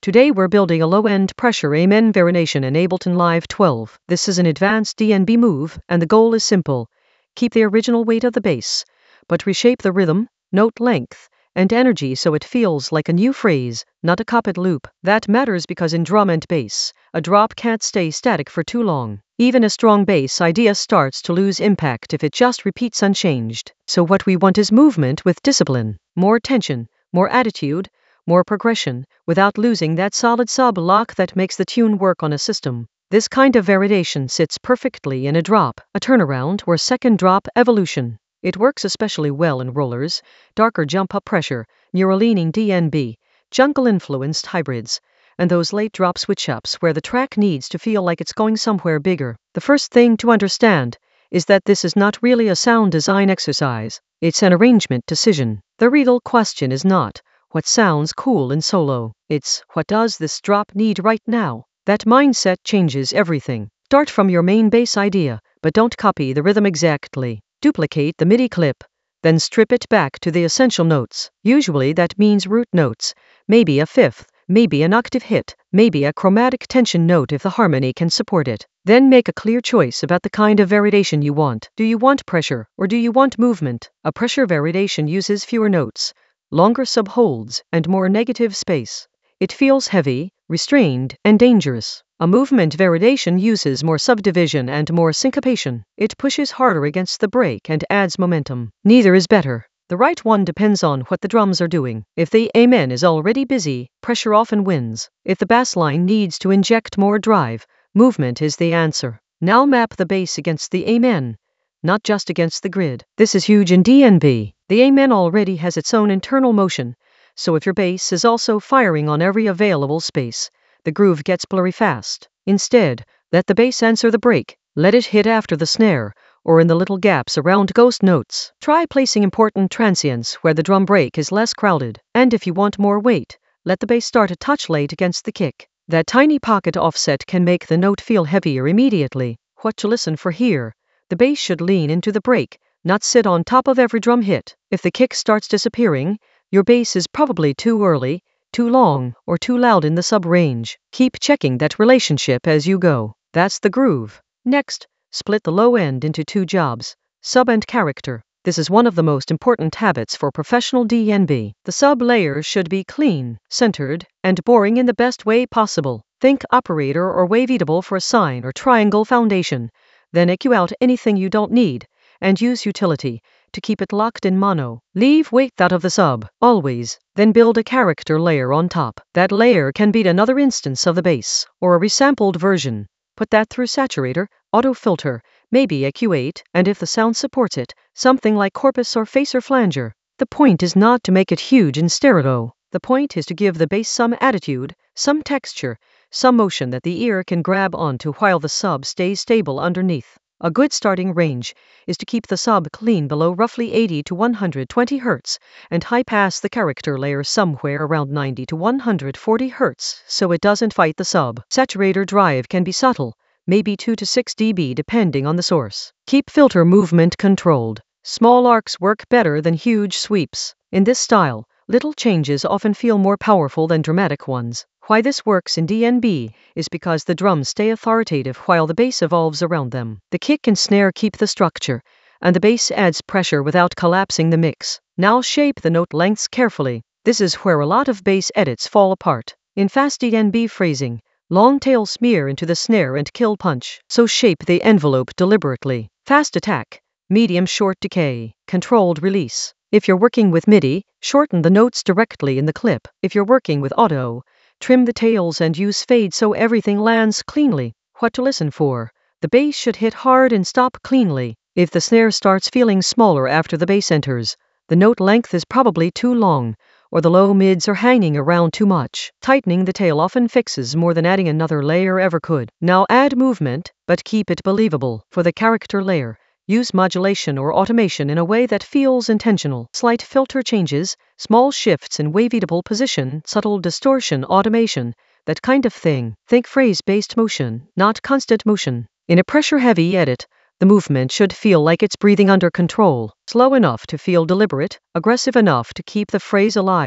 Today we're building a low-end pressure Amen variation in Ableton Live 12. This is an advanced DnB move, and the goal is simple. Keep the original weight of the bass, but reshape the rhythm, note length, and energy so it feels like a new phrase, not a copied loop. That matters because in drum and bass, a drop can't stay static for too long. Even a strong bass idea starts to lose impact if it just repeats unchanged. So what we want is movement with discipline, more tension, more attitude, more progression, without losing that solid sub-lock that makes the tune work on a system. This kind of variation sits perfectly in a drop, a turnaround, or second drop evolution. It works especially well in rollers, darker jump-up pressure, neuro-leaning DnB, jungle-influenced hybrids, and those late drop switch-ups where the track needs to feel like it's going somewhere bigger. The first thing to understand is that this is not really a sound design exercise. It's an arrangement decision. The real question is not what sounds cool in solo. It's what does this drop need right now? That mindset changes everything. Start from your main bass idea, but don't copy the rhythm exactly. Duplicate the MIDI clip, then strip it back to the essential notes. Usually that means root notes, maybe a fifth, maybe an octave hit, maybe a chromatic tension note if the harmony can support it. Then make a clear choice about the kind of variation you want. Do you want pressure, or do you want movement? A pressure variation uses fewer notes, longer subholds, and more negative space. It feels heavy, restrained, and dangerous. A movement variation uses more subdivision and more syncopation. It pushes harder against the break and adds momentum. Neither is better. The right one depends on what the drums are doing. If the Amen is already busy, pressure often wins. If the bass line needs to inject more drive, movement is the answer. Now map the bass against the Amen, not just against the grid. This is huge in DnB. The Amen already has its own internal motion, so if your bass is also firing on every available space, the groove gets blurry fast. Instead, let the bass answer the break. Let it hit after the snare, or in the little gaps around ghost notes. Try placing important transients where the drum break is less crowded. And if you want more weight, let the bass start a touch late against the kick. That tiny pocket offset can make the note feel heavier immediately. What to listen for here? The bass should lean into the break, not sit on top of every drum hit. If the kick starts disappearing, your bass is probably too early, too long, or too loud in the sub-range. Keep checking that relationship as you go. That's the groove. Next, split the low end into two jobs, sub and character. This is one of the most important habits for professional DnB. The sub layer should be clean, centered, and boring in the best way possible. Think operator or waveatable for a sine or triangle foundation. Then EQ out anything you don't need, and use utility to keep it locked in mono. Leave weight out of the sub, always. Then build a character layer on top. That layer can be another instance of the bass, or a resampled version. Put that through saturator, auto filter, maybe EQ8, and if the sound supports it, something like Corpus or Facer Flanger. The point is not to make it huge in stereo. The point is to give the bass some attitude, some texture, some motion that the ear can grab onto while the sub stays stable underneath. A good starting range is to keep the sub clean below roughly 80 to 120 Hz and high pass the character layer somewhere around 90 to 140 Hz so it doesn't fight the sub. Saturator drive can be subtle, maybe 2 to 6 dB depending on the source. Keep filter movement controlled. Small arcs work better than huge sweeps. In this style, little changes often feel more powerful than dramatic ones. Why this works in DnB is because the drums stay authoritative while the bass evolves around them. The kick and snare keep the structure, and the bass adds pressure without collapsing the mix. Now shape the note lengths carefully. This is where a lot of bass edits fall apart. In fast DnB phrasing, long tail smear into the snare and kill punch, so shape the envelope deliberately. Fast attack, medium short decay, controlled release. If you're working with MIDI, shorten the notes directly in the clip. If you're working with auto, trim the tails and use fade so everything lands cleanly. What to listen for? The bass should hit hard and stop cleanly. If the snare starts feeling smaller after the bass enters, the note length is probably too long, or the low mids are hanging around too much. Tightening the tail often fixes more than adding another layer ever could. Now add movement, but keep it believable. For the character layer, use modulation or automation in a way that feels intentional. Slight filter changes, small shifts in waveatable position, subtle distortion, automation, that kind of thing. Think phrase-based motion, not constant motion. In a pressure-heavy edit, the movement should feel like it's breathing under control, slow enough to feel deliberate, aggressive enough to keep the phrase alive.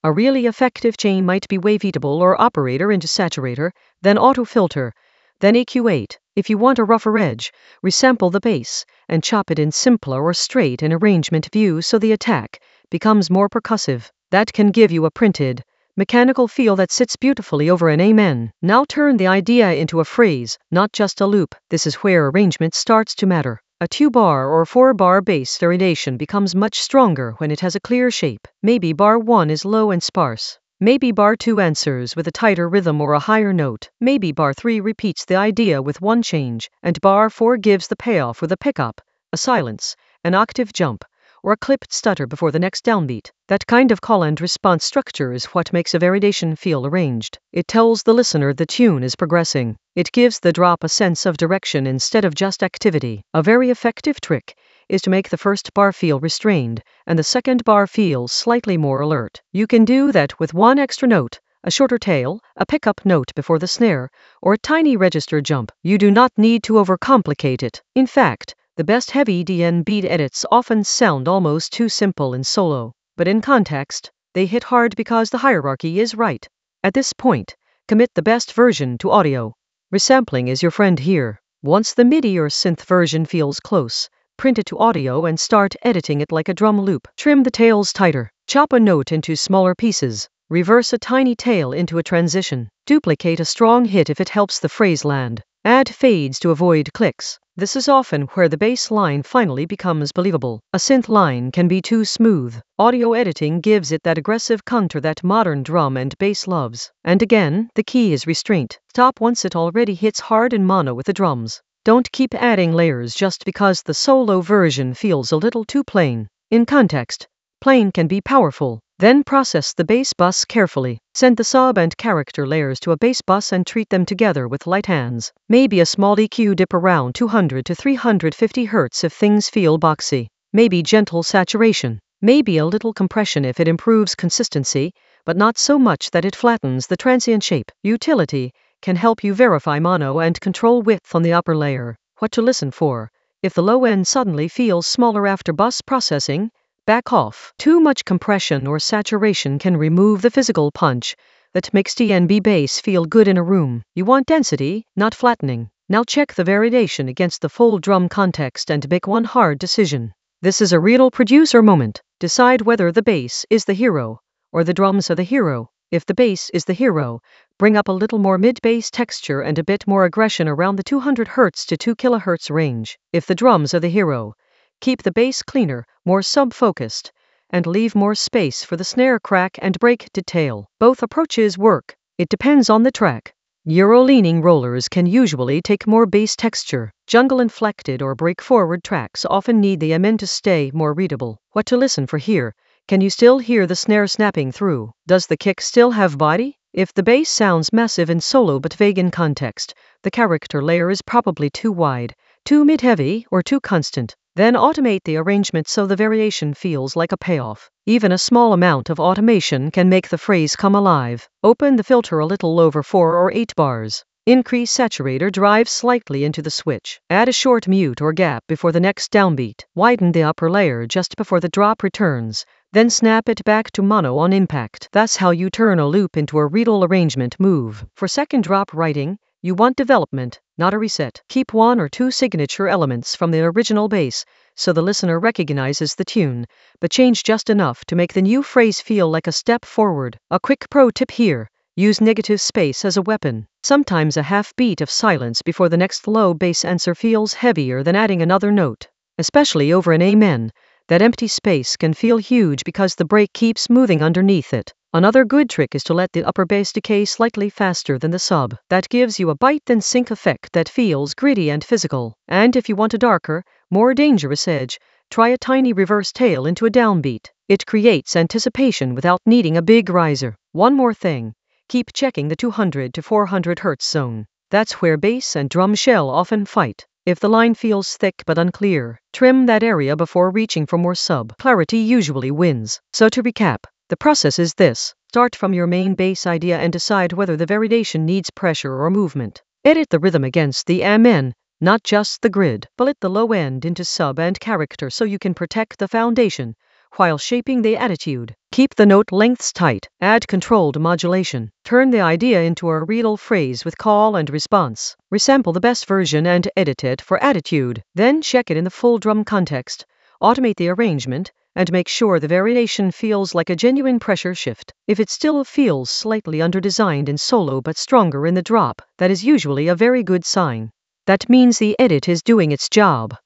A really effective chain might be waveatable or operator into saturator, then auto-filter, then EQ8. If you want a rougher edge, resample the bass and chop it in simpler or straight in arrangement view so the attack becomes more percussive. That can give you a printed, mechanical feel that sits beautifully over an amen. Now turn the idea into a phrase, not just a loop. This is where arrangement starts to matter. A 2-bar or 4-bar bass variation becomes much stronger when it has a clear shape. Maybe bar 1 is low and sparse. Maybe bar 2 answers with a tighter rhythm or a higher note. Maybe bar 3 repeats the idea with one change, and bar 4 gives the payoff with a pickup, a silence, an octave jump, or a clipped stutter before the next downbeat. That kind of call and response structure is what makes a variation feel arranged. It tells the listener the tune is progressing. It gives the drop a sense of direction instead of just activity. A very effective trick is to make the first bar feel restrained and the second bar feel slightly more alert. You can do that with one extra note, a shorter tail, a pickup note before the snare, or a tiny register jump. You do not need to overcomplicate it. In fact, the best heavy DN beat edits often sound almost too simple in solo, but in context, they hit hard because the hierarchy is right. At this point, commit the best version to audio. Resampling is your friend here. Once the MIDI or synth version feels close, print it to audio and start editing it like a drum loop. Trim the tails tighter. Chop a note into smaller pieces. Reverse a tiny tail into a transition. Duplicate a strong hit if it helps the phrase land. Add fades to avoid clicks. This is often where the bass line finally becomes believable. A synth line can be too smooth. Audio editing gives it that aggressive contour that modern drum and bass loves. And again, the key is restraint. Stop once it already hits hard in mono with the drums. Don't keep adding layers just because the solo version feels a little too plain. In context, plain can be powerful. Then process the bass bus carefully. Send the sub and character layers to a bass bus and treat them together with light hands. Maybe a small EQ dip around 200 to 350 Hz if things feel boxy. Maybe gentle saturation. Maybe a little compression if it improves consistency, but not so much that it flattens the transient shape. Utility can help you verify mono and control width on the upper layer. What to listen for. If the low end suddenly feels smaller after bus processing, back off. Too much compression or saturation can remove the physical punch that makes DNB bass feel good in a room. You want density, not flattening. Now check the variation against the full drum context and make one hard decision. This is a real producer moment. Decide whether the bass is the hero or the drums are the hero. If the bass is the hero, bring up a little more mid-bass texture and a bit more aggression around the 200 Hz to 2 kHz range. If the drums are the hero, keep the bass cleaner, more sub-focused, and leave more space for the snare crack and break detail. Both approaches work. It depends on the track. Euro-leaning rollers can usually take more bass texture. Jungle-inflected or break-forward tracks often need the amen to stay more readable. What to listen for here? Can you still hear the snare snapping through? Does the kick still have body? If the bass sounds massive in solo but vague in context, the character layer is probably too wide, too mid-heavy, or too constant. Then automate the arrangement so the variation feels like a payoff. Even a small amount of automation can make the phrase come alive. Open the filter a little over 4 or 8 bars. Increase saturator drive slightly into the switch. Add a short mute or gap before the next downbeat. Widen the upper layer just before the drop returns. Then snap it back to mono on impact. That's how you turn a loop into a real arrangement move. For second drop writing, you want development, not a reset. Keep 1 or 2 signature elements from the original bass so the listener recognizes the tune, but change just enough to make the new phrase feel like a step forward. A quick pro tip here. Use negative space as a weapon. Sometimes a half beat of silence before the next low bass answer feels heavier than adding another note. Especially over an amen, that empty space can feel huge because the break keeps moving underneath it. Another good trick is to let the upper bass decay slightly faster than the sub. That gives you a bite-then-sync effect that feels gritty and physical. And if you want a darker, more dangerous edge, try a tiny reverse tail into a downbeat. It creates anticipation without needing a big riser. One more thing. Keep checking the 200 to 400 Hz zone. That's where bass and drum shell often fight. If the line feels thick but unclear, trim that area before reaching for more sub. Clarity usually wins. So to recap, the process is this. Start from your main bass idea and decide whether the variation needs pressure or movement. Edit the rhythm against the amen, not just the grid. Bullet the low end into sub and character so you can protect the foundation, while shaping the attitude. Keep the note lengths tight. Add controlled modulation. Turn the idea into a real phrase with call and response. Resample the best version and edit it for attitude. Then check it in the full drum context. Automate the arrangement and make sure the variation feels like a genuine pressure shift. If it still feels slightly underdesigned in solo but stronger in the drop, that is usually a very good sign. That means the edit is doing its job.